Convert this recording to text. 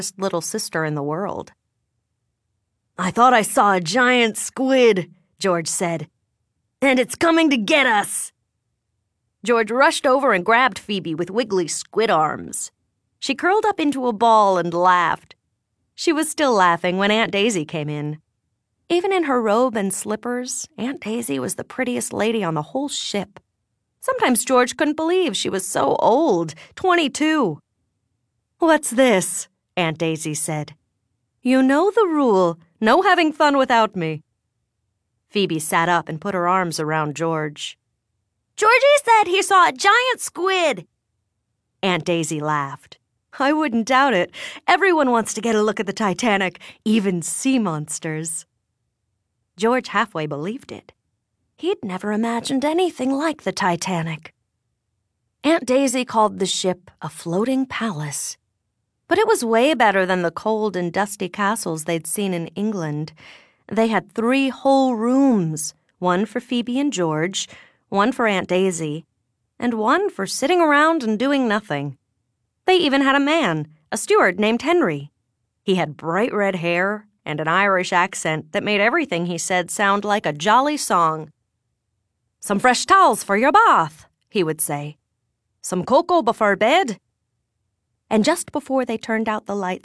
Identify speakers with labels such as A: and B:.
A: little sister in the world. "I thought I saw a giant squid," George said. "And it's coming to get us." George rushed over and grabbed Phoebe with wiggly squid arms. She curled up into a ball and laughed. She was still laughing when Aunt Daisy came in. Even in her robe and slippers, Aunt Daisy was the prettiest lady on the whole ship. Sometimes George couldn't believe she was so old, 22. "What's this?" Aunt Daisy said. "You know the rule. No having fun without me." Phoebe sat up and put her arms around George. "Georgie said he saw a giant squid." Aunt Daisy laughed. "I wouldn't doubt it. Everyone wants to get a look at the Titanic, even sea monsters." George halfway believed it. He'd never imagined anything like the Titanic. Aunt Daisy called the ship a floating palace. But it was way better than the cold and dusty castles they'd seen in England. They had 3 whole rooms, one for Phoebe and George, one for Aunt Daisy, and one for sitting around and doing nothing. They even had a man, a steward named Henry. He had bright red hair and an Irish accent that made everything he said sound like a jolly song. "Some fresh towels for your bath," he would say. "Some cocoa before bed." And just before they turned out the lights